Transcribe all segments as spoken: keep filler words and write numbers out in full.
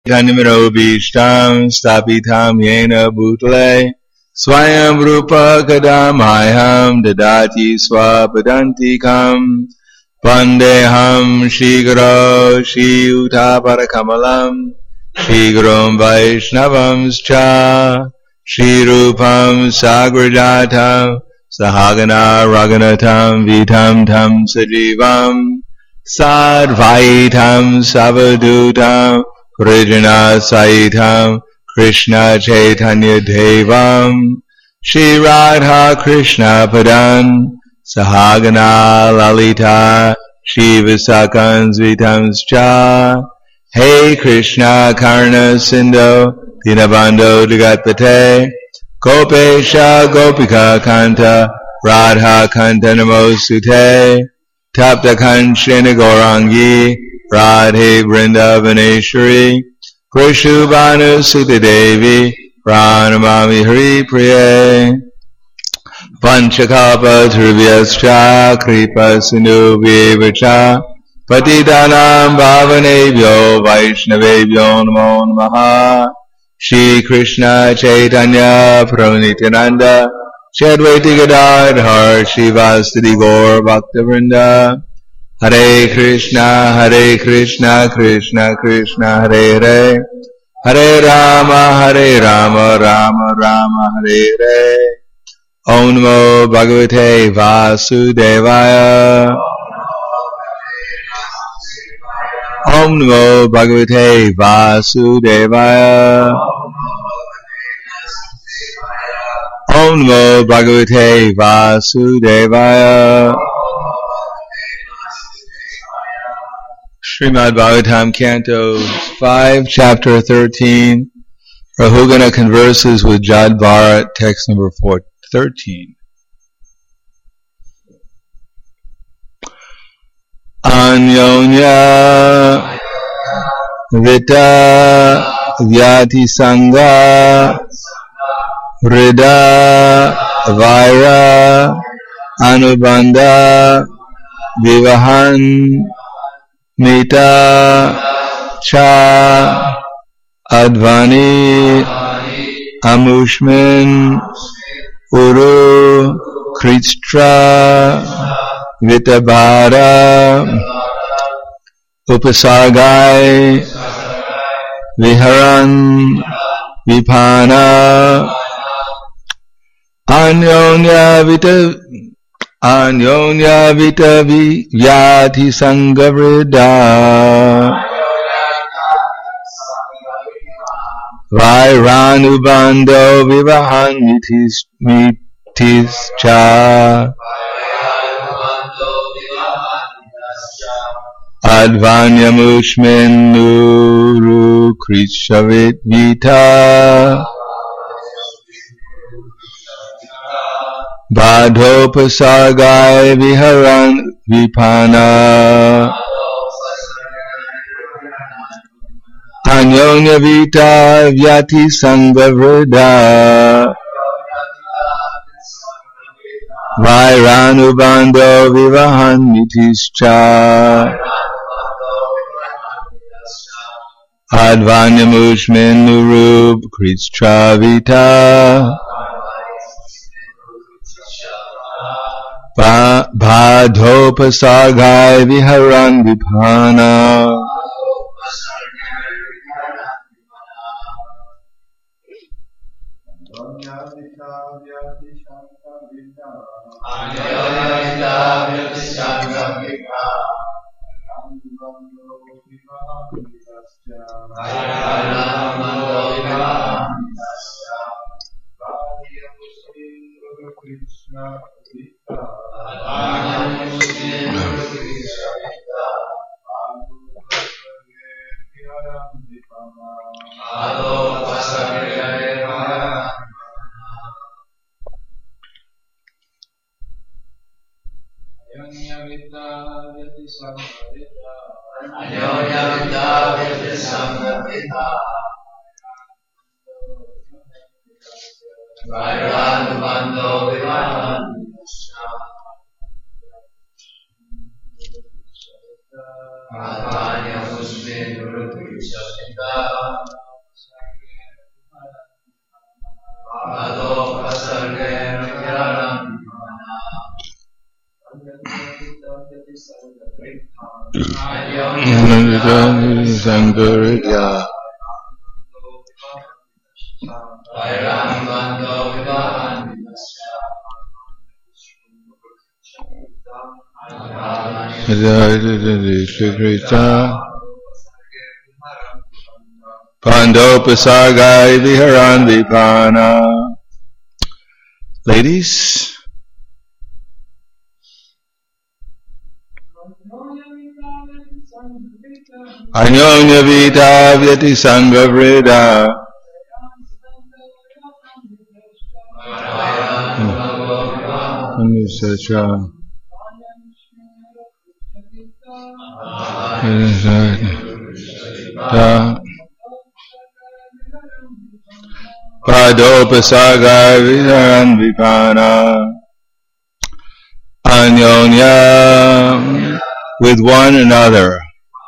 Dhanyamiro Stapitam Yena Bhutale Swayam Rupa Kadamayam Dadati Swapadantikam Vandeham Shigaro Shri Utaparakamalam Shigrom Vaishnavamscha Shri Rupam Sagrajatam Sahagana Raghunatam Vitam Tam Sajivam Sadvaitam Savadutam Prijana Saitam Krishna Chaitanya Devam Shri Radha Krishna Padan Sahagana Lalita Shiva Sakans Vitamscha Hey Krishna Karna Sindho Dinabando Jagatpate Gopesha Gopika Kanta Radha Kanta Namosute Tapta Kanchana Gaurangi Radhe Vrindavaneshwari Prishubhanu Sita Devi Pranamami Hari Priye Panchakapa Dhruvyascha Kripa Sindhu Vivacha Patitanam Bhavanebhyo Vaishnavebhyo Namo Namaha Shri Krishna Chaitanya Prabhu Nityananda Shadvaiti Gadadhar Shivastadi Gaur Bhaktavrinda Hare Krishna Hare Krishna Krishna Krishna Hare Hare Hare Rama Hare Rama Rama Rama Hare Hare Om Namo Bhagavate Vasudevaya Om Namo Bhagavate Vasudevaya Om Namo Bhagavate Vasudevaya Srimad Bhagavatam Canto five, Chapter thirteen, Rahugana converses with Jad Bharat, text number four, thirteen. Anyonya Vita Vyati Sangha Rida Vaira Anubandha Vivahan Mita Cha Advani Amushmin Uru Kritstra Vitabhara Upasargai Viharan Vipana Anyonya Vita Anyonya Vita Vyati Sangavrida Vairanubando Vivahan Mitis Mitischa Advanyamushmin Nuru Krishavit Vita Badhopasagai Viharan Vipana Anyonya Vita Vyati Sangavrida Vairanubando Vivahan Mitischa Advanyamushmin Nurub Kritstra Vita Bhadhopasagai Viharan Vipana Sangaridya Pandopasargai Viharan Vipana. Ladies? Anyonya Vita Vyati Sangavrida Anusacha Padopasaga Viharan Vipana. Anyonya, with one another.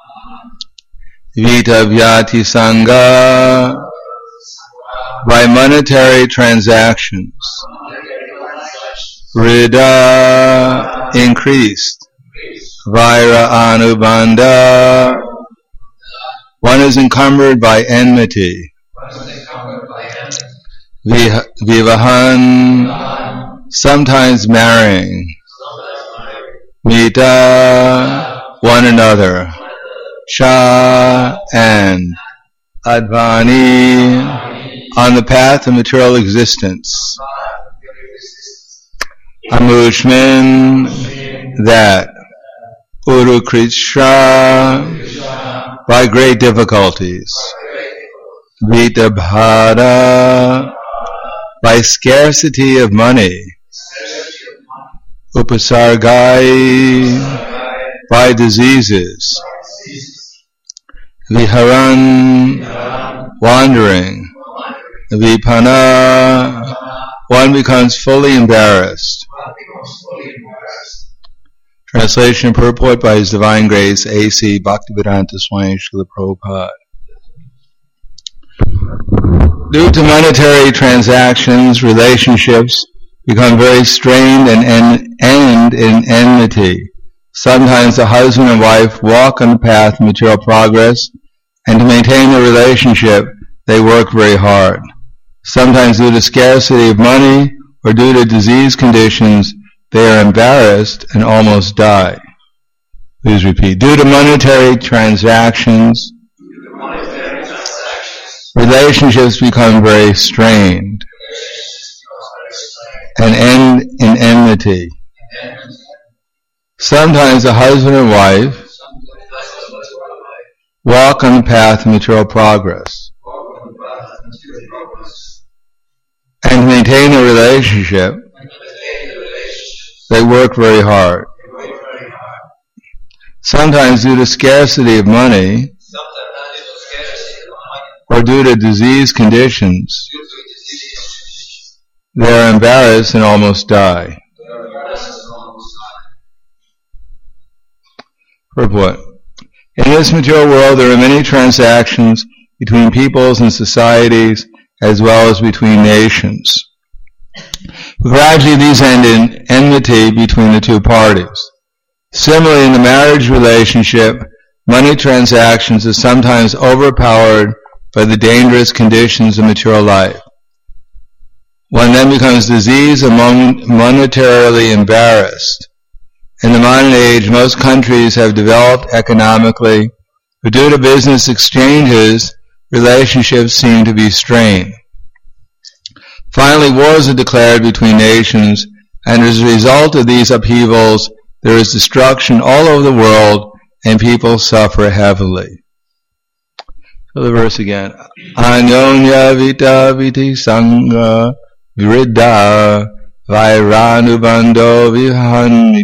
Vita Vyati Sangha, by monetary transactions. Rida, increased. Vaira Anubandha, one is encumbered by enmity. Vivahan, sometimes marrying. Mita, one another. Cha, and Advani, on the path of material existence. Amushmin, that. Urukritsha, by great difficulties. Vitabhara, by scarcity of money. Upasargai, by diseases. Viharan, wandering. Vipana, one becomes fully embarrassed. Translation and purport by His Divine Grace A C Bhaktivedanta Swami Srila Prabhupada. Due to monetary transactions, relationships become very strained and end in enmity. Sometimes the husband and wife walk on the path of material progress, and to maintain the relationship, they work very hard. Sometimes due to scarcity of money or due to disease conditions, they are embarrassed and almost die. Please repeat. Due to monetary transactions, relationships become very strained and end in enmity. Sometimes the husband and wife walk on the path of material progress. And to maintain a relationship, they work very hard. Sometimes due to scarcity of money or due to disease conditions, they are embarrassed and almost die. Purport. In this material world, there are many transactions between peoples and societies, as well as between nations. Gradually, these end in enmity between the two parties. Similarly, in the marriage relationship, money transactions are sometimes overpowered by the dangerous conditions of material life. One then becomes diseased and monetarily embarrassed. In the modern age, most countries have developed economically, but due to business exchanges, relationships seem to be strained. Finally, wars are declared between nations, and as a result of these upheavals, there is destruction all over the world, and people suffer heavily. So the verse again. Anyonya vita viti sangha viridha Vairanubandho vihan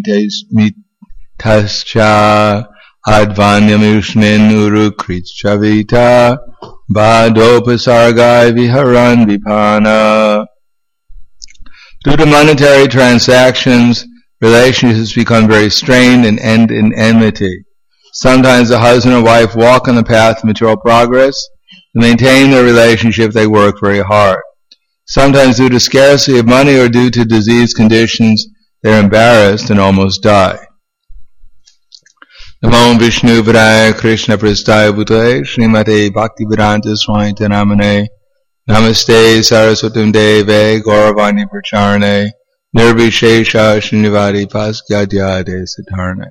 mitascha advanyamushmin urukritchavita badopasargai viharan vipana. Due to monetary transactions, relationships become very strained and end in enmity. Sometimes the husband and wife walk on the path of material progress. To maintain their relationship, they work very hard. Sometimes due to scarcity of money or due to disease conditions, they are embarrassed and almost die. Namo Vishnu Padaya Krishna Prastaya Bhutale Srimate Bhaktivedanta Swami Namane Namaste Saraswatam Deve Gauravani Pracharane Nirvishesha Srinivadi Paskyadyade Siddharne.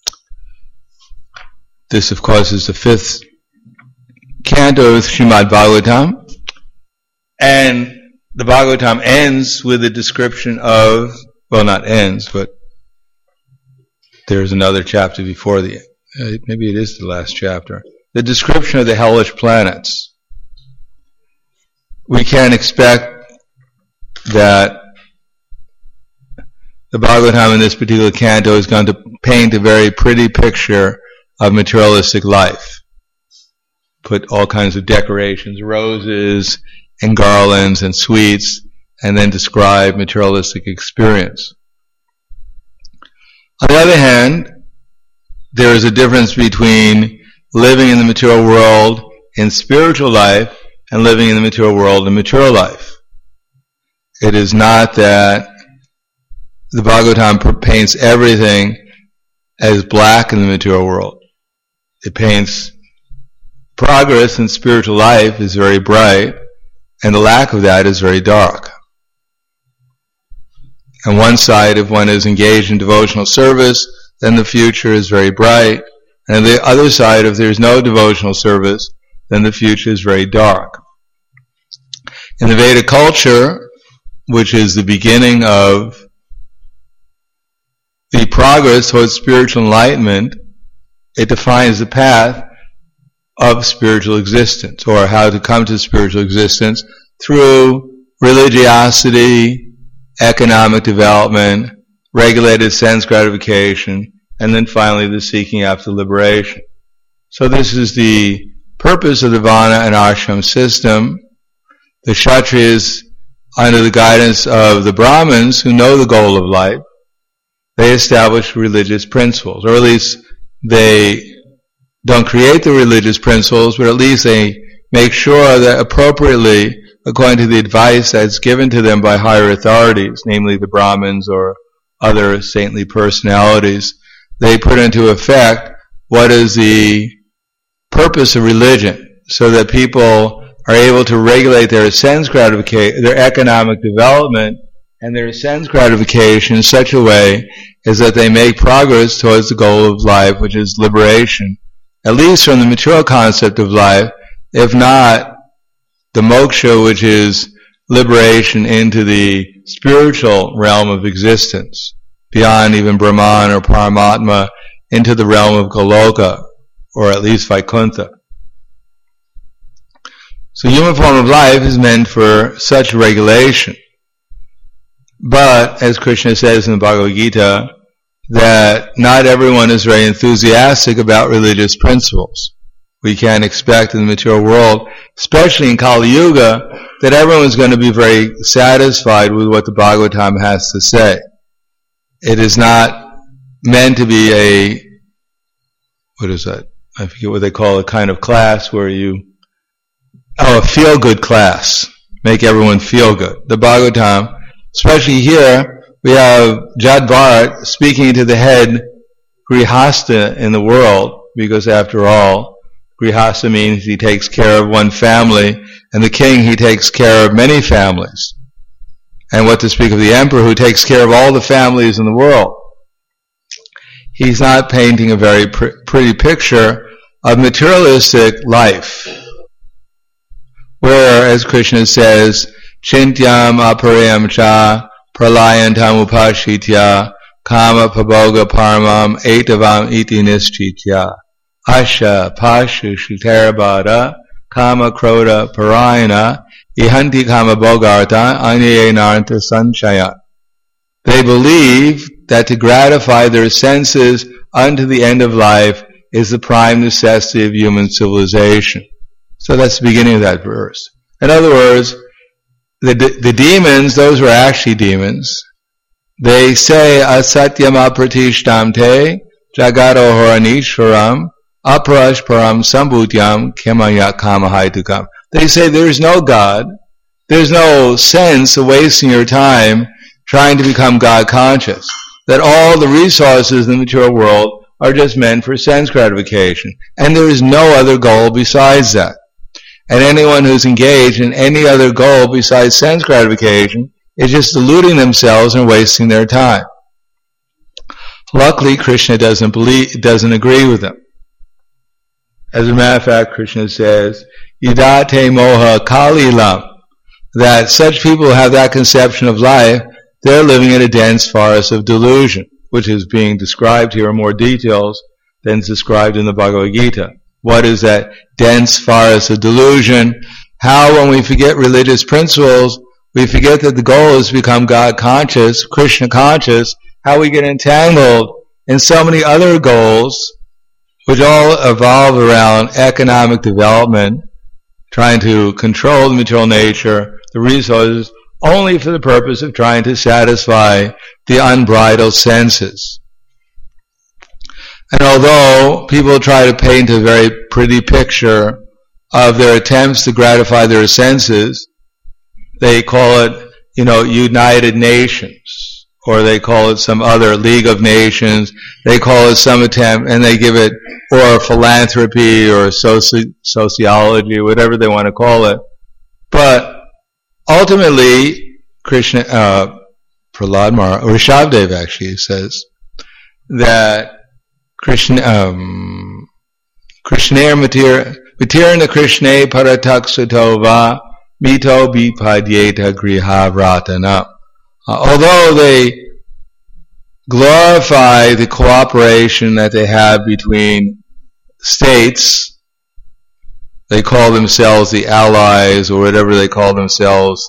This, of course, is the fifth canto of Srimad Bhagavatam, and the Bhagavatam ends with a description of, well, not ends, but there's another chapter before the, uh, maybe it is the last chapter, the description of the hellish planets. We can't expect that the Bhagavatam in this particular canto is going to paint a very pretty picture of materialistic life. Put all kinds of decorations, roses and garlands and sweets, and then describe materialistic experience. On the other hand, there is a difference between living in the material world in spiritual life and living in the material world in material life. It is not that the Bhagavatam paints everything as black in the material world. It paints progress in spiritual life is very bright, and the lack of that is very dark. On one side, if one is engaged in devotional service, then the future is very bright. And on the other side, if there is no devotional service, then the future is very dark. In the Vedic culture, which is the beginning of the progress towards spiritual enlightenment, it defines the path of spiritual existence, or how to come to spiritual existence through religiosity, economic development, regulated sense gratification, and then finally the seeking after liberation. So this is the purpose of the Varna and Ashram system. The Kshatriyas, under the guidance of the Brahmins who know the goal of life, they establish religious principles, or at least they don't create the religious principles, but at least they make sure that appropriately, according to the advice that's given to them by higher authorities, namely the Brahmins or other saintly personalities, they put into effect what is the purpose of religion, so that people are able to regulate their sense gratification, their economic development, and their sense gratification in such a way as that they make progress towards the goal of life, which is liberation, at least from the material concept of life, if not the moksha, which is liberation into the spiritual realm of existence, beyond even Brahman or Paramatma, into the realm of Goloka, or at least Vaikuntha. So human form of life is meant for such regulation. But, as Krishna says in the Bhagavad Gita, that not everyone is very enthusiastic about religious principles. We can't expect in the material world, especially in Kali Yuga, that everyone's going to be very satisfied with what the Bhagavatam has to say. It is not meant to be a, what is that? I forget what they call a kind of class where you, oh, a feel-good class. Make everyone feel good. The Bhagavatam, especially here, we have Jad Bharat speaking to the head Grihastha in the world, because after all, Grihastha means he takes care of one family, and the king, he takes care of many families. And what to speak of the emperor, who takes care of all the families in the world. He's not painting a very pr- pretty picture of materialistic life, where, as Krishna says, Chintyam aparayam cha pralayantam upashitya kama paboga paramam etavam iti nischitya asha pashu shutarabhada kama kroda parayana ihanti kama bogarta anyayanartha sanchaya. They believe that to gratify their senses unto the end of life is the prime necessity of human civilization. So that's the beginning of that verse. In other words, the, the demons, those were actually demons, they say, asatyam apratishtam te jagato horanishwaram aparash param sambhutyam kemaya kamahaitukam. They say there's no God, there's no sense of wasting your time trying to become God conscious, that all the resources in the material world are just meant for sense gratification. And there is no other goal besides that. And anyone who's engaged in any other goal besides sense gratification is just deluding themselves and wasting their time. Luckily, Krishna doesn't believe, doesn't agree with them. As a matter of fact, Krishna says, Yidate moha kalilam, that such people who have that conception of life, they're living in a dense forest of delusion, which is being described here in more details than is described in the Bhagavad Gita. What is that dense forest of delusion? How, when we forget religious principles, we forget that the goal is to become God conscious, Krishna conscious, how we get entangled in so many other goals, which all evolve around economic development, trying to control the material nature, the resources, only for the purpose of trying to satisfy the unbridled senses. And although people try to paint a very pretty picture of their attempts to gratify their senses, they call it, you know, United Nations, or they call it some other League of Nations, they call it some attempt, and they give it, or philanthropy, or soci- sociology, or whatever they want to call it. But ultimately, Krishna, uh, Prahlad Maharaj, or Rishabdev actually says that Krishna, um, Krishnair matir, matirna Krishne paratak sutova mito bipadyeta griha vratana. Uh, although they glorify the cooperation that they have between states, they call themselves the allies or whatever they call themselves,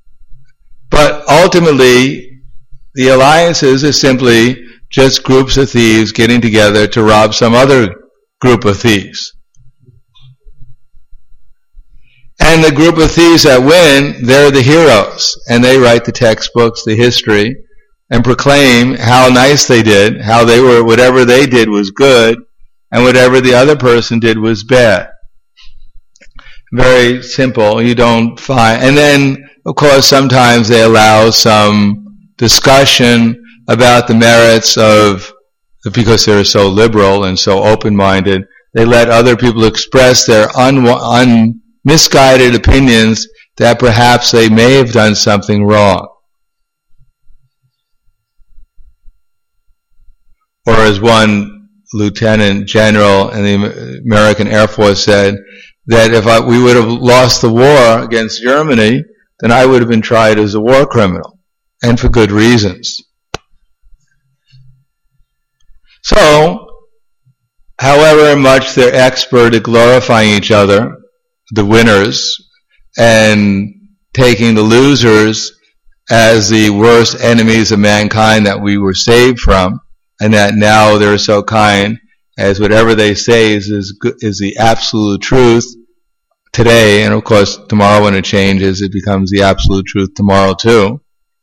but ultimately the alliances are simply just groups of thieves getting together to rob some other group of thieves. And the group of thieves that win, they're the heroes, and they write the textbooks, the history, and proclaim how nice they did, how they were, whatever they did was good, and whatever the other person did was bad. Very simple. You don't find, and then, of course, sometimes they allow some discussion about the merits of, because they're so liberal and so open-minded, they let other people express their un, un, misguided opinions that perhaps they may have done something wrong. Or as one lieutenant general in the American Air Force said, that if I, we would have lost the war against Germany, then I would have been tried as a war criminal, and for good reasons. So, however much they're expert at glorifying each other, the winners, and taking the losers as the worst enemies of mankind that we were saved from, and that now they're so kind as whatever they say is is, is the absolute truth today, and of course tomorrow when it changes it becomes the absolute truth tomorrow too.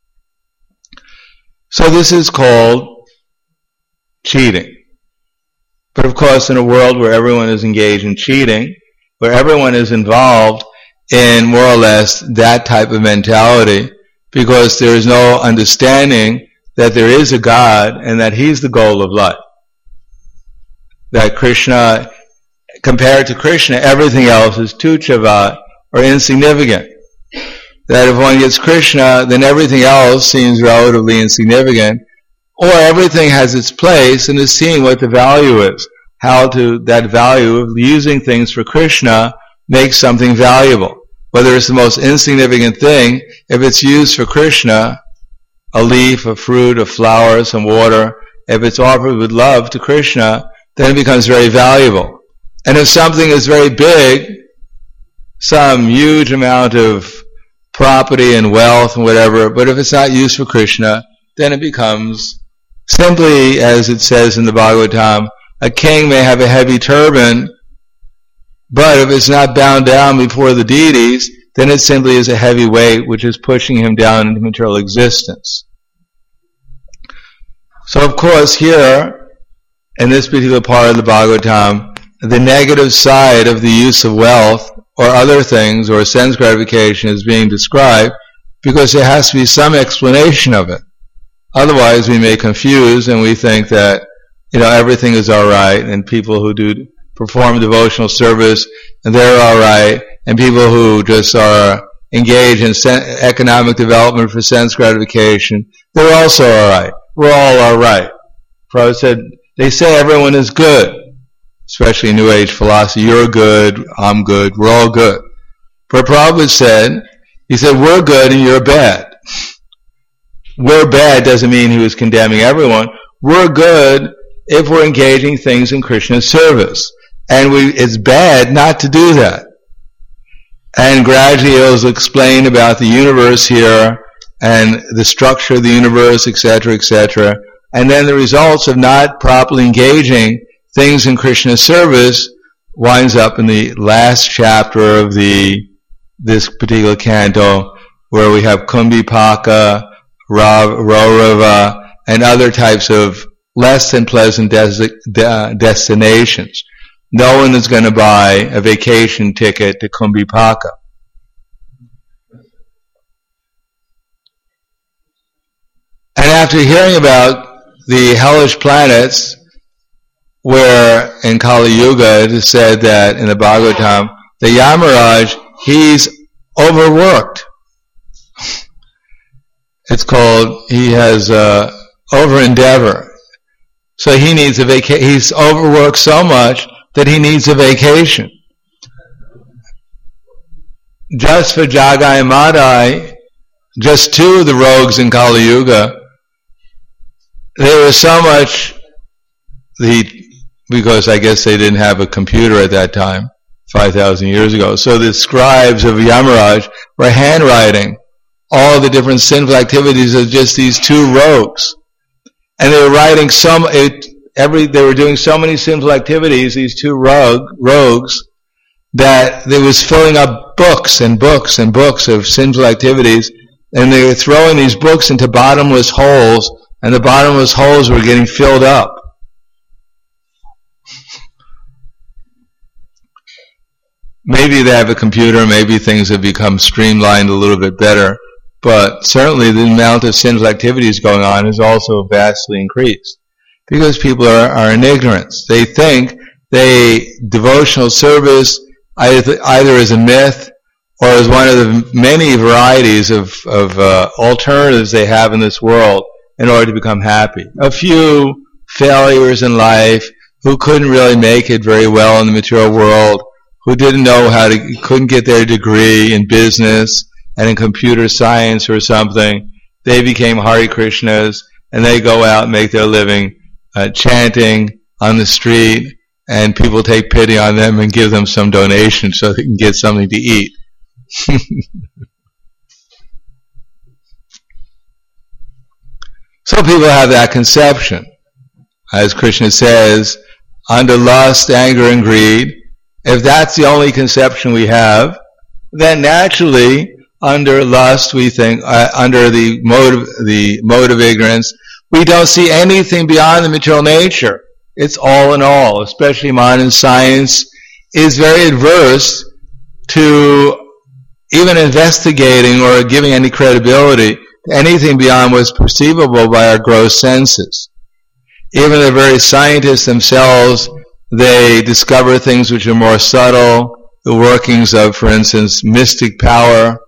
So this is called cheating. But of course in a world where everyone is engaged in cheating, where everyone is involved in more or less that type of mentality, because there is no understanding that there is a God and that He's the goal of life. That Krishna, compared to Krishna, everything else is tuchava, or insignificant. That if one gets Krishna, then everything else seems relatively insignificant, or everything has its place and is seeing what the value is. How to, that value of using things for Krishna makes something valuable. Whether it's the most insignificant thing, if it's used for Krishna, a leaf, a fruit, a flower, some water, if it's offered with love to Krishna, then it becomes very valuable. And if something is very big, some huge amount of property and wealth and whatever, but if it's not used for Krishna, then it becomes simply, as it says in the Bhagavatam, a king may have a heavy turban, but if it's not bound down before the deities, then it simply is a heavy weight which is pushing him down into material existence. So of course here, in this particular part of the Bhagavatam, the negative side of the use of wealth or other things or sense gratification is being described because there has to be some explanation of it. Otherwise we may confuse and we think that you know, everything is all right, and people who do perform devotional service, and they're all right, and people who just are engaged in sen- economic development for sense gratification, they're also all right. We're all all right. Prabhupada said, they say everyone is good, especially in New Age philosophy. You're good, I'm good, we're all good. But Prabhupada said, he said, we're good and you're bad. We're bad doesn't mean he was condemning everyone. We're good if we're engaging things in Krishna's service. And we, it's bad not to do that. And gradually he was explain about the universe here, and the structure of the universe, et cetera, et cetera. And then the results of not properly engaging things in Krishna's service winds up in the last chapter of the this particular canto, where we have Kumbhipaka, Raurava, and other types of less than pleasant des- de- destinations. No one is going to buy a vacation ticket to Kumbhipaka. And after hearing about the hellish planets, where in Kali Yuga it is said that in the Bhagavatam, the Yamaraj, he's overworked. It's called, he has uh, over endeavor. So he needs a vacation. He's overworked so much that he needs a vacation. Just for Jagai and Madai, just two of the rogues in Kali Yuga, there was so much, the because I guess they didn't have a computer at that time, five thousand years ago. So the scribes of Yamaraj were handwriting all the different sinful activities of just these two rogues. And they were writing some, it, every, they were doing so many sinful activities, these two rogue, rogues, that they was filling up books and books and books of sinful activities, and they were throwing these books into bottomless holes, and the bottomless holes were getting filled up. Maybe they have a computer, maybe things have become streamlined a little bit better, but certainly the amount of sinful activities going on is also vastly increased, because people are, are in ignorance. They think they devotional service either, either as a myth or as one of the many varieties of, of uh, alternatives they have in this world in order to become happy. A few failures in life who couldn't really make it very well in the material world, who didn't know how to, couldn't get their degree in business and in computer science or something, they became Hare Krishnas, and they go out and make their living uh, chanting on the street, and people take pity on them and give them some donation so they can get something to eat. So people have that conception. As Krishna says, under lust, anger, and greed, if that's the only conception we have, then naturally, under lust, we think, uh, under the mode of, the mode of ignorance, we don't see anything beyond the material nature. It's all in all. Especially modern science is very adverse to even investigating or giving any credibility to anything beyond what's perceivable by our gross senses. Even the very scientists themselves, they discover things which are more subtle, the workings of, for instance, mystic power.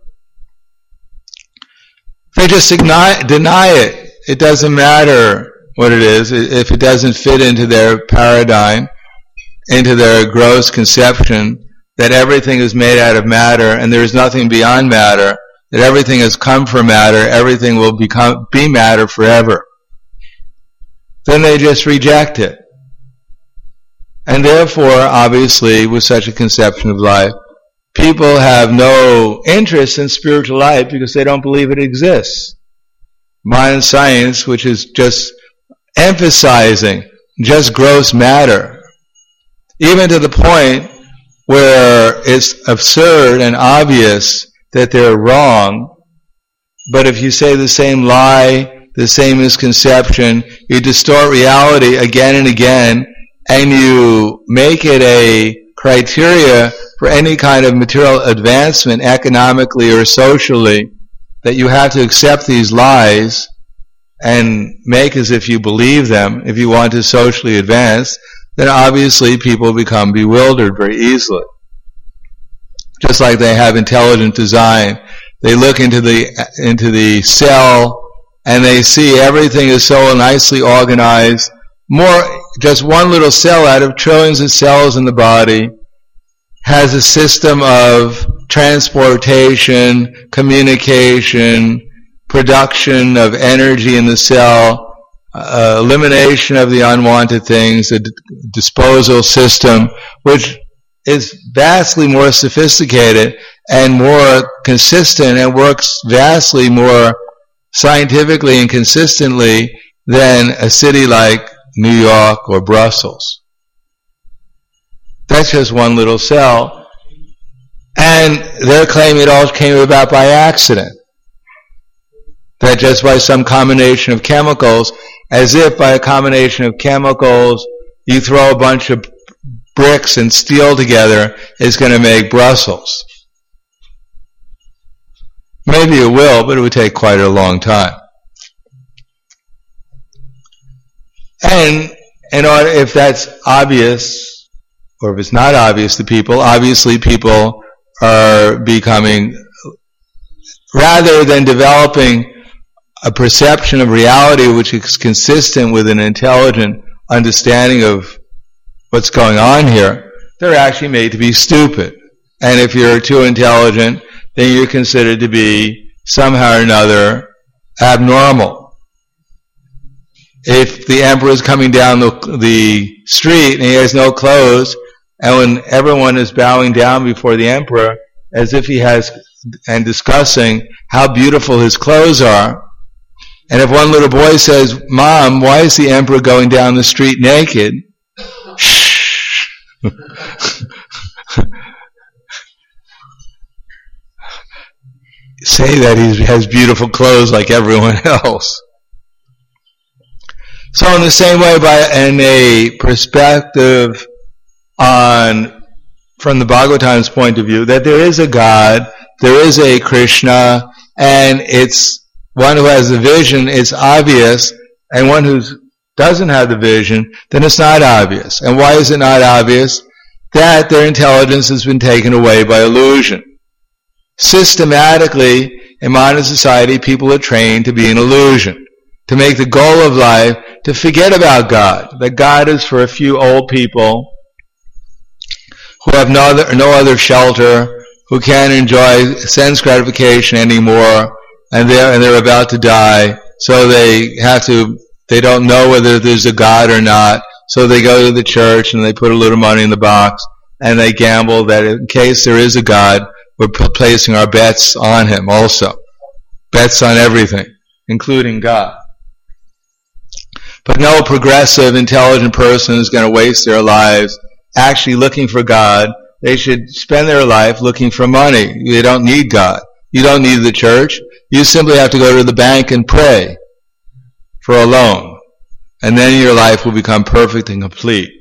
They just deny, deny it. It doesn't matter what it is. If it doesn't fit into their paradigm, into their gross conception that everything is made out of matter and there is nothing beyond matter, that everything has come from matter, everything will become be matter forever, then they just reject it. And therefore, obviously, with such a conception of life, people have no interest in spiritual life because they don't believe it exists. Modern science, which is just emphasizing just gross matter, even to the point where it's absurd and obvious that they're wrong, but if you say the same lie, the same misconception, you distort reality again and again, and you make it a criteria for any kind of material advancement economically or socially, that you have to accept these lies, and make as if you believe them, if you want to socially advance, then obviously people become bewildered very easily. Just like they have intelligent design, they look into the into the cell and they see everything is so nicely organized. More, just one little cell out of trillions of cells in the body has a system of transportation, communication, production of energy in the cell, uh, elimination of the unwanted things, a d- disposal system, which is vastly more sophisticated and more consistent and works vastly more scientifically and consistently than a city like New York or Brussels. That's just one little cell. And they're claiming it all came about by accident. That just by some combination of chemicals, as if by a combination of chemicals, you throw a bunch of bricks and steel together, is going to make Brussels. Maybe it will, but it would take quite a long time. And in order, if that's obvious, or if it's not obvious to people, obviously people are becoming, rather than developing a perception of reality which is consistent with an intelligent understanding of what's going on here, they're actually made to be stupid. And if you're too intelligent, then you're considered to be somehow or another abnormal. If the emperor is coming down the, the street and he has no clothes, and when everyone is bowing down before the emperor as if he has, and discussing how beautiful his clothes are, and if one little boy says, "Mom, why is the emperor going down the street naked?" Shh. Say that he has beautiful clothes like everyone else. So in the same way, by in a perspective on, from the Bhagavatam's point of view, that there is a God, there is a Krishna, and it's one who has the vision, it's obvious, and one who doesn't have the vision, then it's not obvious. And why is it not obvious? That their intelligence has been taken away by illusion. Systematically, in modern society, people are trained to be an illusion, to make the goal of life to forget about God, that God is for a few old people who have no other, no other shelter, who can't enjoy sense gratification anymore, and they're, and they're about to die, so they have to, they don't know whether there's a God or not, so they go to the church and they put a little money in the box, and they gamble that in case there is a God, we're placing our bets on Him also. Bets on everything, including God. But no progressive, intelligent person is going to waste their lives actually looking for God. They should spend their life looking for money. They don't need God. You don't need the church. You simply have to go to the bank and pray for a loan. And then your life will become perfect and complete.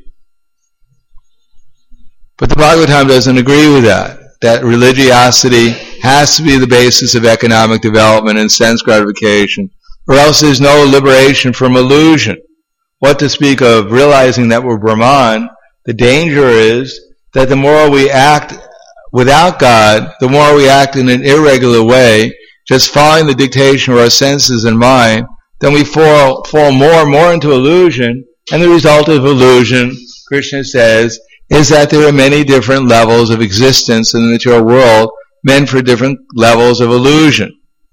But the Bhagavatam doesn't agree with that. That religiosity has to be the basis of economic development and sense gratification, or else there's no liberation from illusion. What to speak of realizing that we're Brahman, the danger is that the more we act without God, the more we act in an irregular way, just following the dictation of our senses and mind, then we fall, fall more and more into illusion, and the result of illusion, Krishna says, is that there are many different levels of existence in the material world meant for different levels of illusion.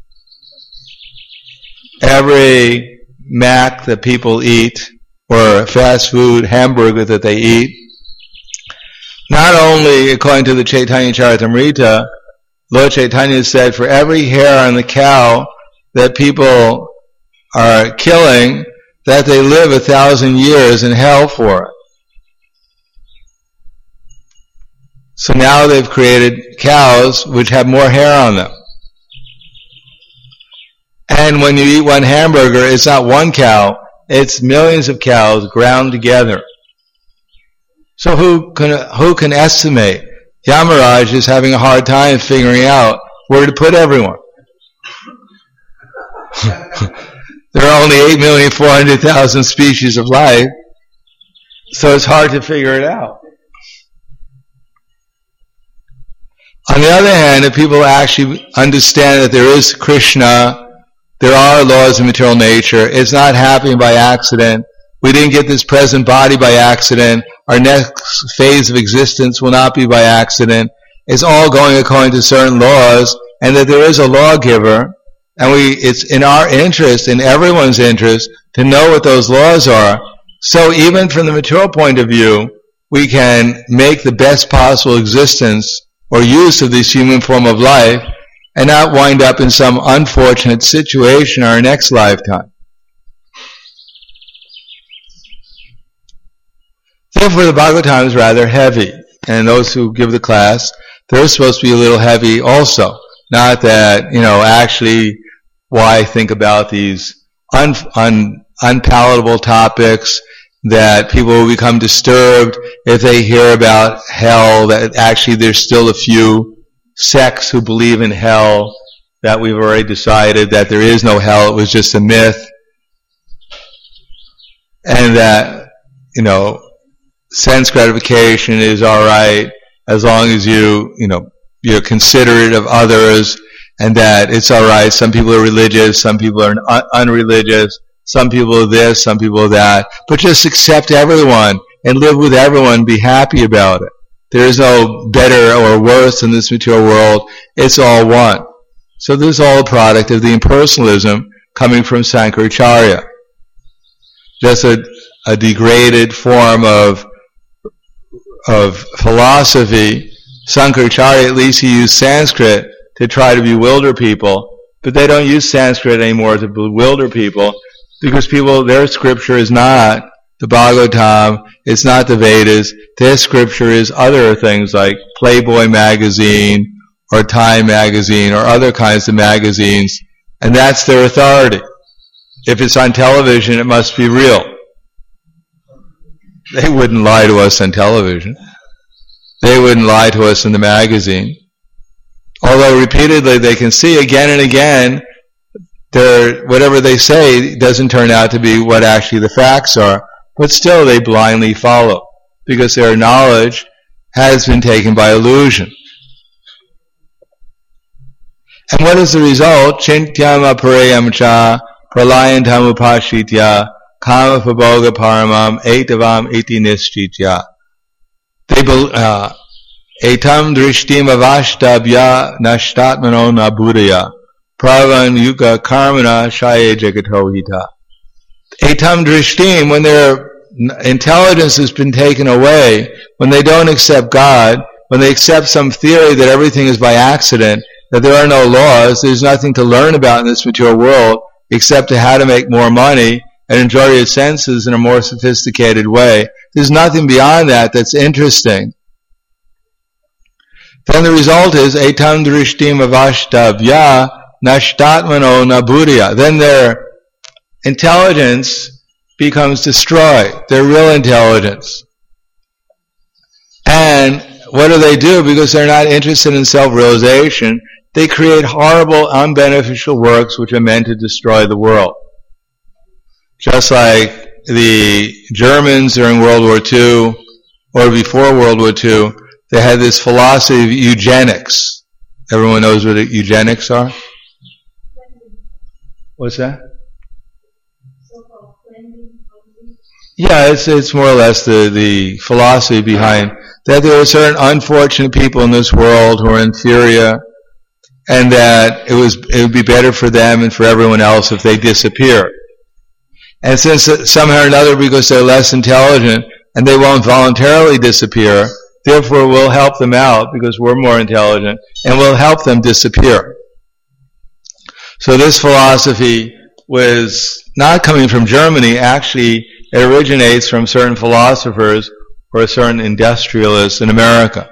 Every Mac that people eat, or fast food hamburger that they eat, not only, according to the Chaitanya Charitamrita, Lord Chaitanya said, for every hair on the cow that people are killing, that they live a thousand years in hell for it. So now they've created cows which have more hair on them. And when you eat one hamburger, it's not one cow, it's millions of cows ground together. So who can, who can estimate? Yamaraj is having a hard time figuring out where to put everyone. There are only eight million four hundred thousand species of life, so it's hard to figure it out. On the other hand, if people actually understand that there is Krishna, there are laws of material nature, it's not happening by accident. We didn't get this present body by accident. Our next phase of existence will not be by accident. It's all going according to certain laws, and that there is a lawgiver, and we it's in our interest, in everyone's interest, to know what those laws are. So even from the material point of view, we can make the best possible existence or use of this human form of life and not wind up in some unfortunate situation in our next lifetime. Therefore, the Bhagavatam is rather heavy, and those who give the class, they're supposed to be a little heavy also. Not that, you know, actually why think about these un, un, unpalatable topics that people will become disturbed if they hear about hell, that actually there's still a few sects who believe in hell, that we've already decided that there is no hell, it was just a myth, and that, you know, sense gratification is alright as long as you, you know, you're considerate of others, and that it's alright, some people are religious, some people are un- unreligious, some people are this, some people are that, but just accept everyone and live with everyone, be happy about it. There is no better or worse in this material world, it's all one. So this is all a product of the impersonalism coming from Sankaracharya. Just a, a degraded form of of philosophy. Sankaracharya, at least he used Sanskrit to try to bewilder people, but they don't use Sanskrit anymore to bewilder people, because people, their scripture is not the Bhagavatam, it's not the Vedas, their scripture is other things like Playboy magazine, or Time magazine, or other kinds of magazines, and that's their authority. If it's on television, it must be real. They wouldn't lie to us on television. They wouldn't lie to us in the magazine. Although repeatedly they can see again and again, whatever they say doesn't turn out to be what actually the facts are, but still they blindly follow, because their knowledge has been taken by illusion. And what is the result? Chintyam aparayam cha pralayantam upashitya kama paboga paramam etavam iti nischitya. They uh, etam drishtim avashtabhya nashtatmano nabudaya pravan yuga karmana shaye jagato hita. Etam drishtim, when their intelligence has been taken away, when they don't accept God, when they accept some theory that everything is by accident, that there are no laws, there's nothing to learn about in this material world except to how to make more money and enjoy your senses in a more sophisticated way. There's nothing beyond that that's interesting. Then the result is etam drishtim avashtabhya nashtatmano nabudaya. Then their intelligence becomes destroyed, their real intelligence. And what do they do? Because they're not interested in self-realization, they create horrible, unbeneficial works which are meant to destroy the world. Just like the Germans during World War Two, or before World War Two, they had this philosophy of eugenics. Everyone knows what eugenics are? What's that? Yeah, it's it's more or less the, the philosophy behind that there are certain unfortunate people in this world who are inferior, and that it was it would be better for them and for everyone else if they disappear. And since somehow or another, because they're less intelligent and they won't voluntarily disappear, therefore we'll help them out because we're more intelligent, and we'll help them disappear. So this philosophy was not coming from Germany. Actually, it originates from certain philosophers or certain industrialists in America.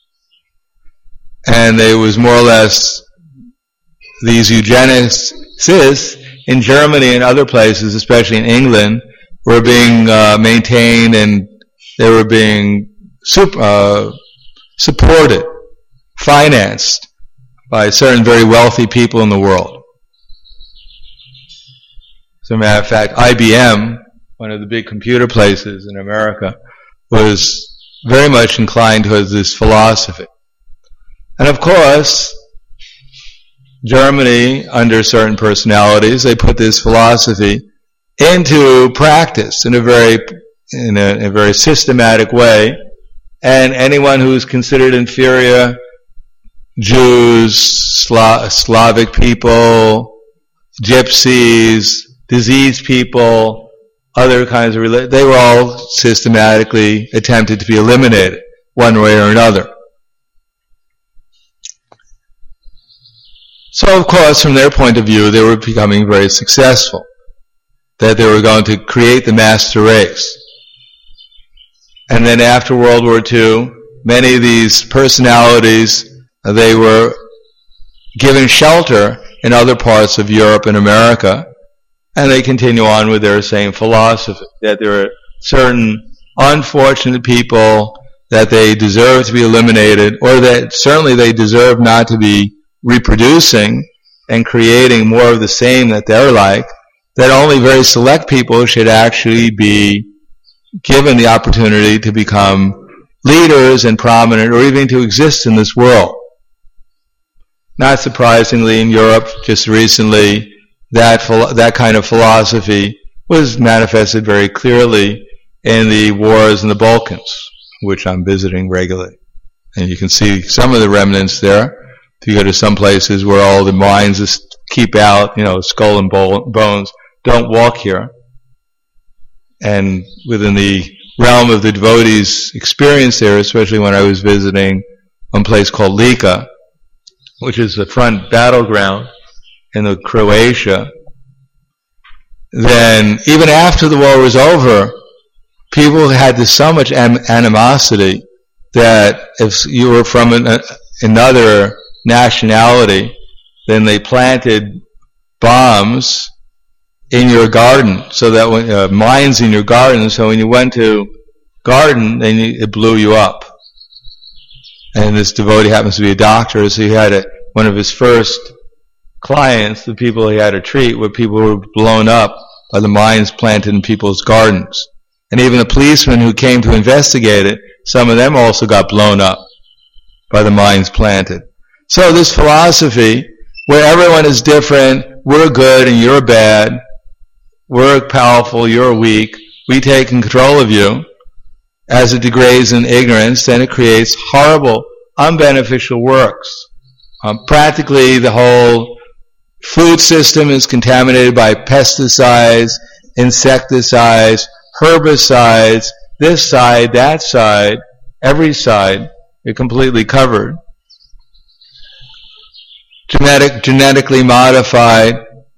And it was more or less these eugenicists in Germany and other places, especially in England, were being uh, maintained, and they were being super, uh, supported, financed by certain very wealthy people in the world. As a matter of fact, I B M, one of the big computer places in America, was very much inclined towards this philosophy. And of course, Germany, under certain personalities, they put this philosophy into practice in a very in a, a very systematic way. And anyone who is considered inferior, Jews, Sla- Slavic people, gypsies, diseased people, other kinds of religion, they were all systematically attempted to be eliminated one way or another. So, of course, from their point of view, they were becoming very successful, that they were going to create the master race. And then after World War Two, many of these personalities, they were given shelter in other parts of Europe and America, and they continue on with their same philosophy, that there are certain unfortunate people that they deserve to be eliminated, or that certainly they deserve not to be reproducing and creating more of the same that they're like, that only very select people should actually be given the opportunity to become leaders and prominent, or even to exist in this world. Not surprisingly, in Europe, just recently, that that kind of philosophy was manifested very clearly in the wars in the Balkans, which I'm visiting regularly. And you can see some of the remnants there. If you go to some places where all the mines just keep out, you know, skull and bones, don't walk here. And within the realm of the devotees' experience there, especially when I was visiting one place called Lika, which is the front battleground in the Croatia, then even after the war was over, people had this so much am- animosity that if you were from an, a, another nationality, then they planted bombs in your garden, so that when uh, mines in your garden, so when you went to garden, then you, it blew you up. And this devotee happens to be a doctor, so he had a, one of his first clients, the people he had to treat, were people who were blown up by the mines planted in people's gardens. And even the policemen who came to investigate it, some of them also got blown up by the mines planted. So this philosophy, where everyone is different, we're good and you're bad, we're powerful, you're weak, we take control of you, as it degrades in ignorance, then it creates horrible, unbeneficial works. Um, practically the whole food system is contaminated by pesticides, insecticides, herbicides, this side, that side, every side, you're completely covered. Genetic, genetically modified.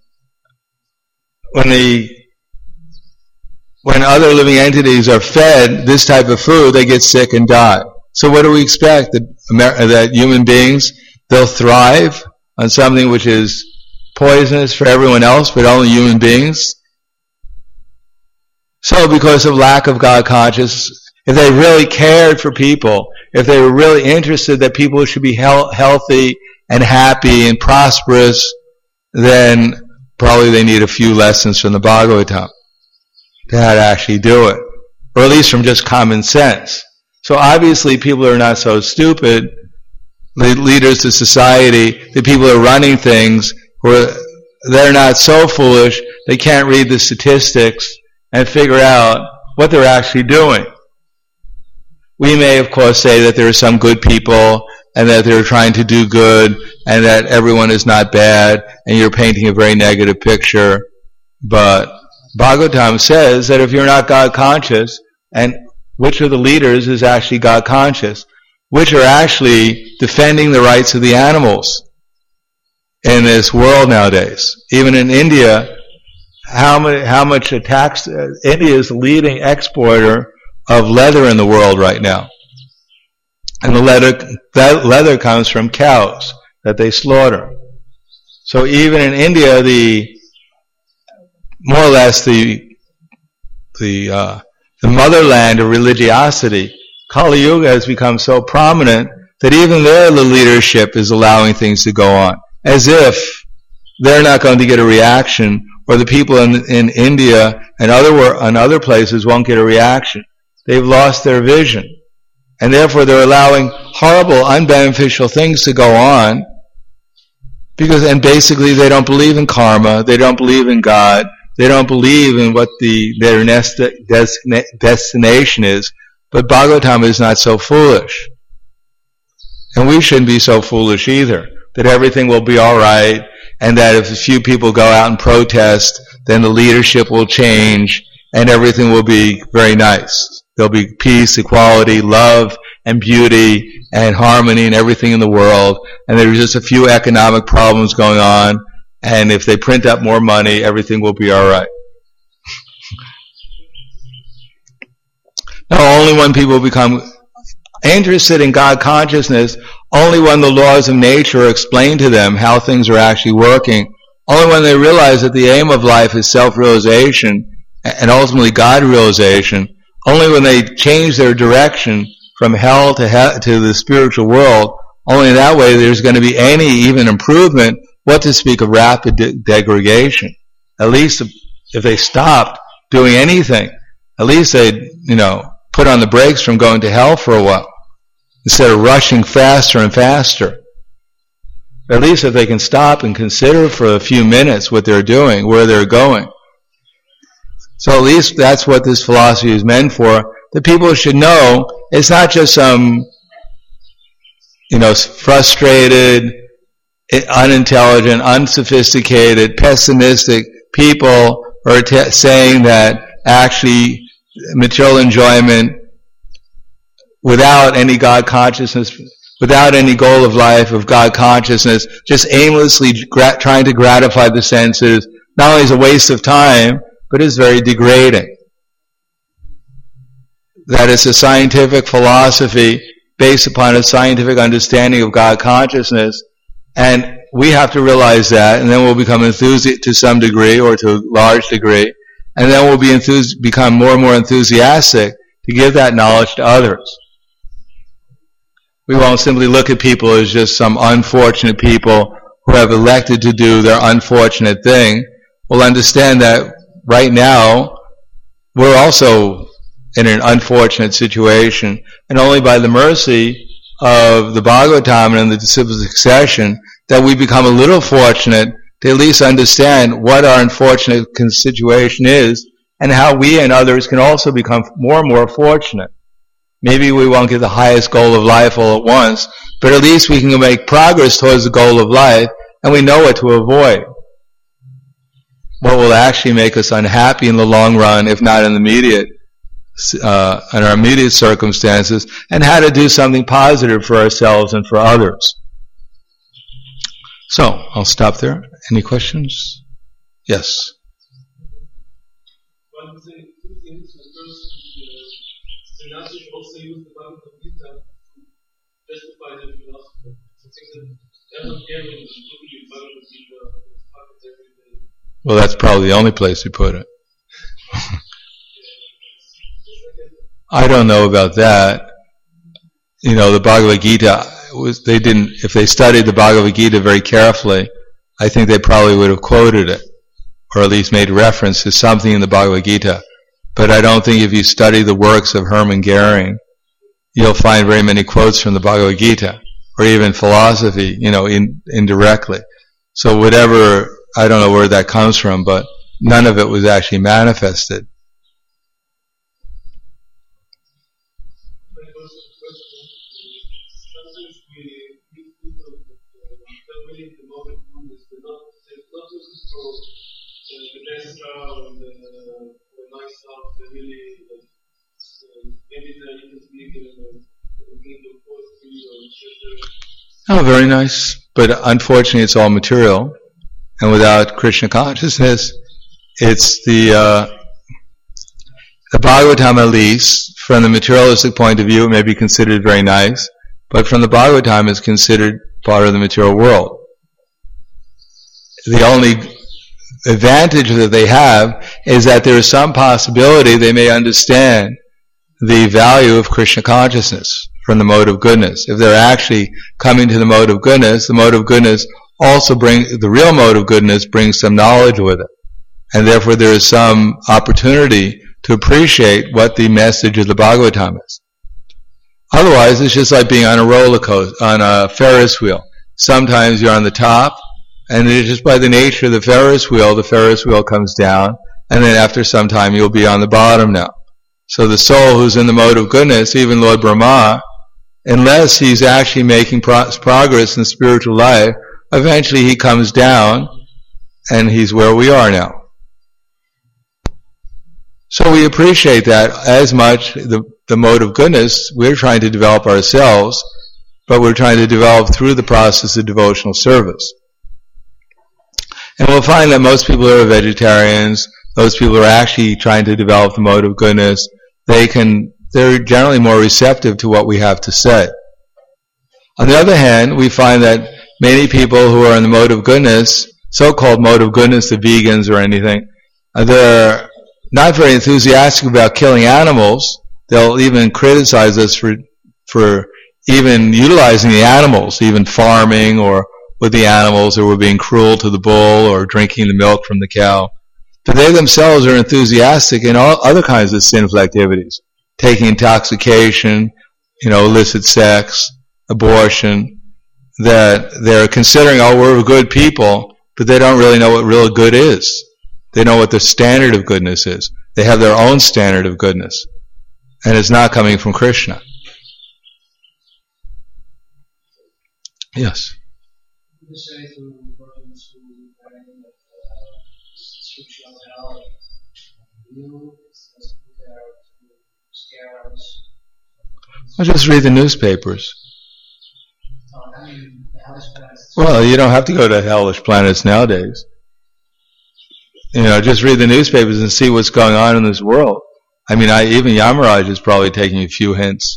When the when other living entities are fed this type of food, they get sick and die. So what do we expect? That, Amer- that human beings, they'll thrive on something which is poisonous for everyone else, but only human beings? So because of lack of God consciousness, if they really cared for people, if they were really interested that people should be he- healthy and happy and prosperous, then probably they need a few lessons from the Bhagavatam to how to actually do it, or at least from just common sense. So obviously people are not so stupid, the leaders of society, the people who are running things, where they're not so foolish they can't read the statistics and figure out what they're actually doing. We may, of course, say that there are some good people and that they're trying to do good and that everyone is not bad and you're painting a very negative picture. But Bhagavatam says that if you're not God conscious, and which of the leaders is actually God conscious, which are actually defending the rights of the animals in this world nowadays. Even in India, how much, how much attacks, uh, India is the leading exporter of leather in the world right now. And the leather, that leather comes from cows that they slaughter. So even in India, the, more or less the, the, uh, the motherland of religiosity, Kali Yuga has become so prominent that even there the leadership is allowing things to go on, as if they're not going to get a reaction or the people in, in India and other and other places won't get a reaction. They've lost their vision. And therefore they're allowing horrible, unbeneficial things to go on, because, and basically they don't believe in karma, they don't believe in God, they don't believe in what the their nest, des, destination is. But Bhagavatam is not so foolish. And we shouldn't be so foolish either, that everything will be alright, and that if a few people go out and protest, then the leadership will change, and everything will be very nice. There'll be peace, equality, love, and beauty, and harmony, and everything in the world, and there's just a few economic problems going on, and if they print up more money, everything will be alright. Now, only when people become interested in God consciousness, only when the laws of nature are explained to them, how things are actually working, only when they realize that the aim of life is self-realization and ultimately God realization, only when they change their direction from hell to hell, to the spiritual world, only in that way there's going to be any even improvement, what to speak of rapid de- degradation. At least if, if they stopped doing anything, at least they'd, you know, put on the brakes from going to hell for a while, instead of rushing faster and faster. At least if they can stop and consider for a few minutes what they're doing, where they're going. So at least that's what this philosophy is meant for. The people should know it's not just some, you know, frustrated, unintelligent, unsophisticated, pessimistic people who are t- saying that actually material enjoyment without any God consciousness, without any goal of life of God consciousness, just aimlessly gra- trying to gratify the senses, not only is a waste of time, but is very degrading. That it's a scientific philosophy based upon a scientific understanding of God consciousness, and we have to realize that, and then we'll become enthusiastic to some degree or to a large degree, and then we'll be enthus- become more and more enthusiastic to give that knowledge to others. We won't simply look at people as just some unfortunate people who have elected to do their unfortunate thing. We'll understand that right now we're also in an unfortunate situation, and only by the mercy of the Bhagavatam and the disciple succession that we become a little fortunate to at least understand what our unfortunate situation is and how we and others can also become more and more fortunate. Maybe we won't get the highest goal of life all at once, but at least we can make progress towards the goal of life, and we know what to avoid. What will actually make us unhappy in the long run, if not in the immediate, uh, in our immediate circumstances, and how to do something positive for ourselves and for others. So, I'll stop there. Any questions? Yes. One thing, two things. The first, the Nazis also used the Bhagavad Gita to justify their philosophy. I think that Evangelion is looking at Bhagavad Gita as part of every day. Well, that's probably the only place we put it. I don't know about that. You know, the Bhagavad Gita was, they didn't, if they studied the Bhagavad Gita very carefully, I think they probably would have quoted it, or at least made reference to something in the Bhagavad Gita. But I don't think if you study the works of Hermann Goering, you'll find very many quotes from the Bhagavad Gita, or even philosophy, you know, in, indirectly. So whatever, I don't know where that comes from, but none of it was actually manifested. Oh, very nice. But unfortunately, it's all material. And without Krishna consciousness, it's the, uh, the Bhagavatam, at least, from the materialistic point of view, it may be considered very nice, but from the Bhagavatam, it's considered part of the material world. The only advantage that they have is that there is some possibility they may understand the value of Krishna consciousness from the mode of goodness. If they're actually coming to the mode of goodness, the mode of goodness also brings, the real mode of goodness brings some knowledge with it. and therefore there is some opportunity to appreciate what the message of the Bhagavatam is. Otherwise, it's just like being on a roller coaster, on a Ferris wheel. Sometimes you're on the top, and it's just by the nature of the Ferris wheel, the Ferris wheel comes down, and then after some time you'll be on the bottom now. So the soul who's in the mode of goodness, even Lord Brahma, unless he's actually making pro- progress in spiritual life, eventually he comes down, and he's where we are now. So we appreciate that as much, the, the mode of goodness, we're trying to develop ourselves, but we're trying to develop through the process of devotional service. And we'll find that most people who are vegetarians, those people who are actually trying to develop the mode of goodness, they can, they're generally more receptive to what we have to say. On the other hand, we find that many people who are in the mode of goodness, so-called mode of goodness, the vegans or anything, they're not very enthusiastic about killing animals. They'll even criticize us for for even utilizing the animals, even farming or with the animals, or we're being cruel to the bull or drinking the milk from the cow. But they themselves are enthusiastic in all other kinds of sinful activities, taking intoxication, you know, illicit sex, abortion, that they're considering, oh, we're good people, but they don't really know what real good is. They know what the standard of goodness is. They have their own standard of goodness. And it's not coming from Krishna. Yes? You say to persons who find that description of hell real, it's just there to scare us. Well, just read the newspapers. Oh, I mean, the hellish planets. Well, you don't have to go to hellish planets nowadays. You know, just read the newspapers and see what's going on in this world. I mean, I, even Yamaraj is probably taking a few hints.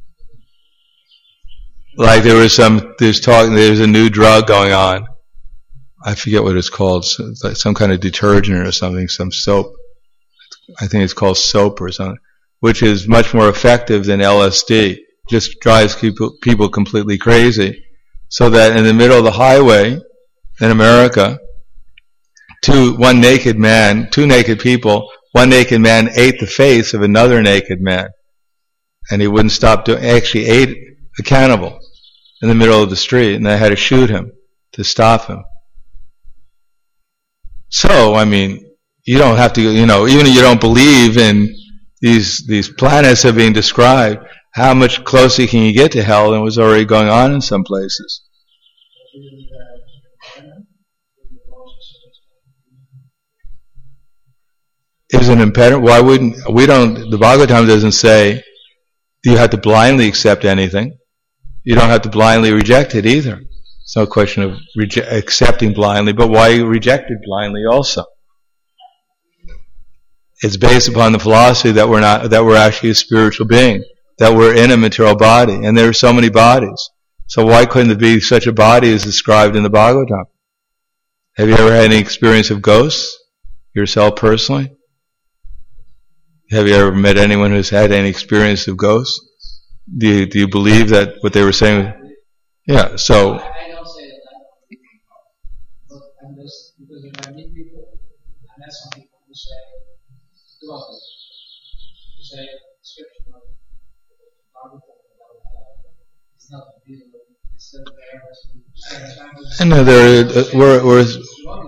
Like there was some, there's talk, there's a new drug going on. I forget what it's called. It's like some kind of detergent or something, some soap. I think it's called soap or something, which is much more effective than L S D. Just drives people, people completely crazy. So that in the middle of the highway in America, Two, one naked man, two naked people, one naked man ate the face of another naked man. And he wouldn't stop doing, actually ate a cannibal in the middle of the street, and they had to shoot him to stop him. So, I mean, you don't have to, you know, even if you don't believe in these, these planets that are being described, how much closer can you get to hell than was already going on in some places? Is an impediment. Why wouldn't we don't? The Bhagavatam doesn't say you have to blindly accept anything. You don't have to blindly reject it either. It's no question of reje- accepting blindly, but why reject it blindly also? It's based upon the philosophy that we're not, that we're actually a spiritual being, that we're in a material body, and there are so many bodies. So why couldn't it be such a body as described in the Bhagavatam? Have you ever had any experience of ghosts yourself personally? Have you ever met anyone who's had any experience of ghosts? Do you, do you believe that what they were saying? Yeah, so. I don't say that. But I'm just, because if I meet people, I met some people who say, look, who say, description of Bhagavatam it's not real, it's still there. I know there, uh, we're, we're,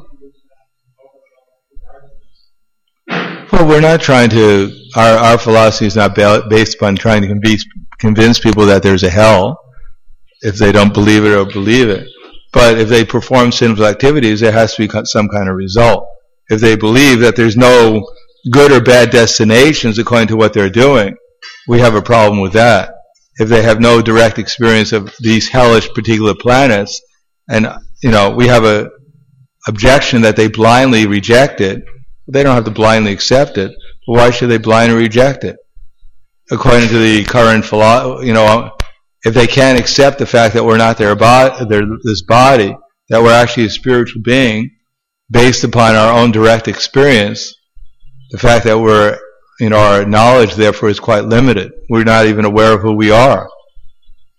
well, we're not trying to, our, our philosophy is not based upon trying to convince, convince people that there's a hell, if they don't believe it or believe it. But if they perform sinful activities, there has to be some kind of result. If they believe that there's no good or bad destinations according to what they're doing, we have a problem with that. If they have no direct experience of these hellish particular planets, and, you know, we have a objection that they blindly reject it, they don't have to blindly accept it. But why should they blindly reject it? According to the current philosophy, you know, if they can't accept the fact that we're not their body, their, this body, that we're actually a spiritual being, based upon our own direct experience, the fact that we're, you know, our knowledge therefore is quite limited. We're not even aware of who we are.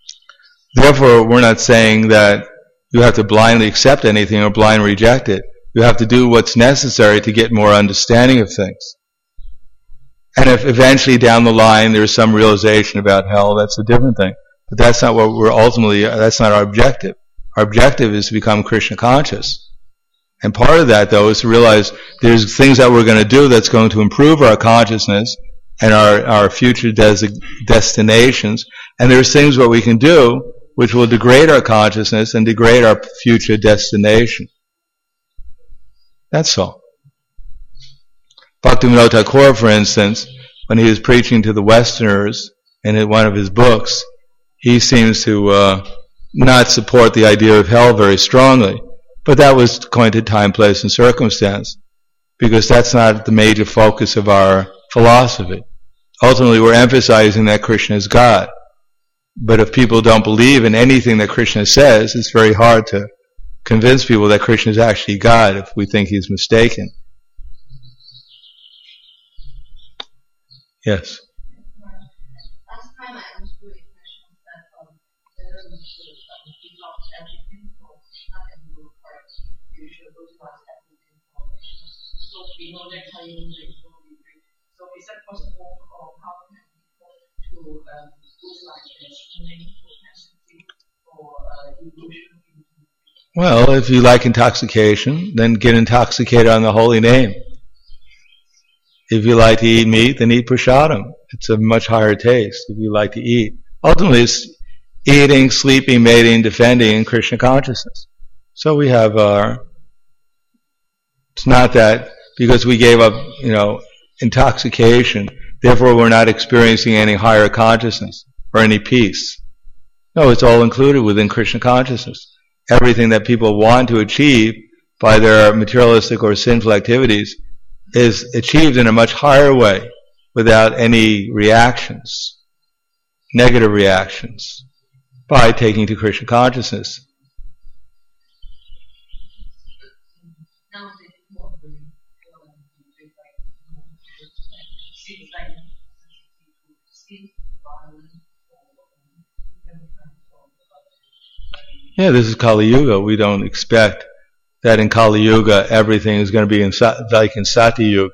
Therefore, we're not saying that you have to blindly accept anything or blindly reject it. You have to do what's necessary to get more understanding of things. And if eventually down the line there's some realization about hell, that's a different thing. But that's not what we're ultimately, that's not our objective. Our objective is to become Krishna conscious. And part of that, though, is to realize there's things that we're going to do that's going to improve our consciousness and our, our future des- destinations. And there's things what we can do which will degrade our consciousness and degrade our future destination. That's all. Bhaktivinoda Thakur, for instance, when he was preaching to the Westerners in one of his books, he seems to uh, not support the idea of hell very strongly. But that was according to time, place, and circumstance, because that's not the major focus of our philosophy. Ultimately, we're emphasizing that Krishna is God. But if people don't believe in anything that Krishna says, it's very hard to convince people that Krishna is actually God if we think he's mistaken. Yes? Last time I understood the question that um, whether we should um, give up everything for Krishna and move forward, we should go towards everything for Krishna. So we know that Kali Yuga is going to be great. So is that possible, or how can people to um, utilize their healing capacity for uh, evolution? Well, if you like intoxication, then get intoxicated on the holy name. If you like to eat meat, then eat prasadam. It's a much higher taste if you like to eat. Ultimately, it's eating, sleeping, mating, defending in Krishna consciousness. So we have our... It's not that because we gave up, you know, intoxication, therefore we're not experiencing any higher consciousness or any peace. No, it's all included within Krishna consciousness. Everything that people want to achieve by their materialistic or sinful activities is achieved in a much higher way without any reactions, negative reactions, by taking to Krishna consciousness. Yeah, this is Kali Yuga. We don't expect that in Kali Yuga everything is going to be in, like in Sati Yuga.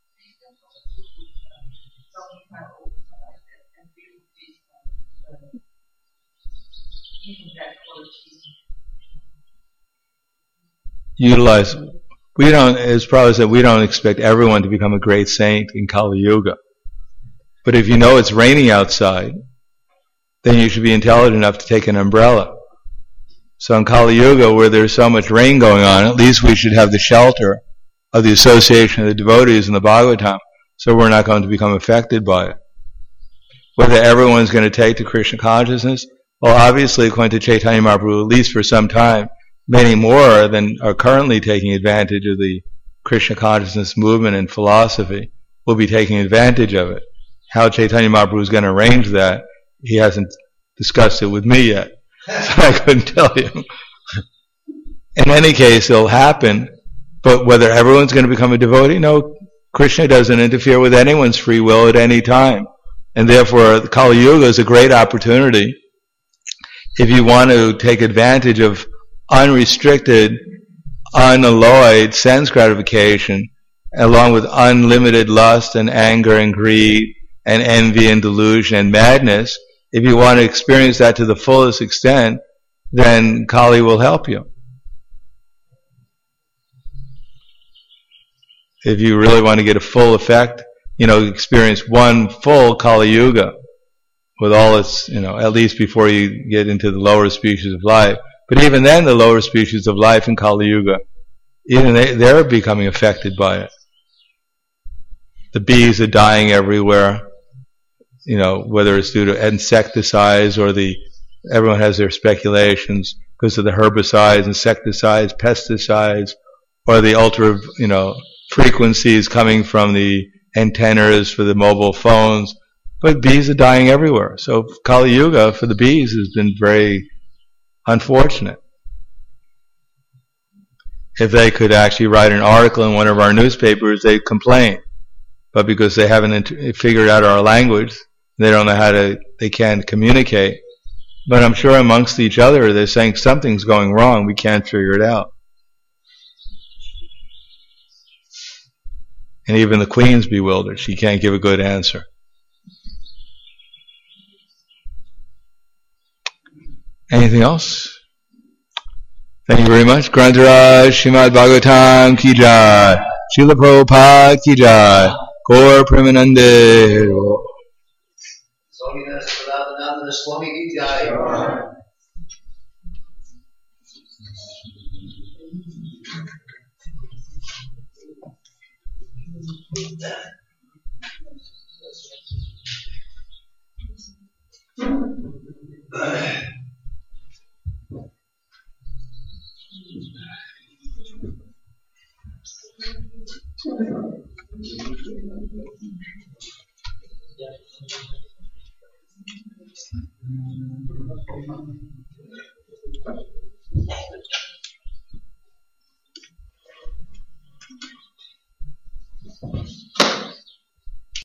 Utilize. We don't, as Prabhupada said, we don't expect everyone to become a great saint in Kali Yuga. But if you know it's raining outside, then you should be intelligent enough to take an umbrella. So in Kali Yuga, where there's so much rain going on, at least we should have the shelter of the association of the devotees in the Bhagavatam, so we're not going to become affected by it. Whether everyone's going to take to Krishna consciousness, well, obviously, according to Chaitanya Mahaprabhu, at least for some time, many more than are currently taking advantage of the Krishna consciousness movement and philosophy will be taking advantage of it. How Chaitanya Mahaprabhu is going to arrange that, he hasn't discussed it with me yet. So I couldn't tell you. In any case, it'll happen, but whether everyone's going to become a devotee, no, Krishna doesn't interfere with anyone's free will at any time. And therefore, Kali Yuga is a great opportunity if you want to take advantage of unrestricted, unalloyed sense gratification, along with unlimited lust and anger and greed and envy and delusion and madness. If you want to experience that to the fullest extent, then Kali will help you. If you really want to get a full effect, you know, experience one full Kali Yuga with all its, you know, at least before you get into the lower species of life. But even then, the lower species of life in Kali Yuga, even they, they're becoming affected by it. The bees are dying everywhere. You know, whether it's due to insecticides or the, everyone has their speculations because of the herbicides, insecticides, pesticides, or the ultra, you know, frequencies coming from the antennas for the mobile phones. But bees are dying everywhere. So Kali Yuga for the bees has been very unfortunate. If they could actually write an article in one of our newspapers, they'd complain. But because they haven't int- figured out our language, they don't know how to, they can't communicate. But I'm sure amongst each other they're saying something's going wrong, we can't figure it out. And even the queen's bewildered. She can't give a good answer. Anything else? Thank you very much. Grantaraj Srimad Bhagavatam Ki Jai. Srila Prabhupada Ki Jai. Gaur Premanande. Swami Narayananda Swami Ki Jai.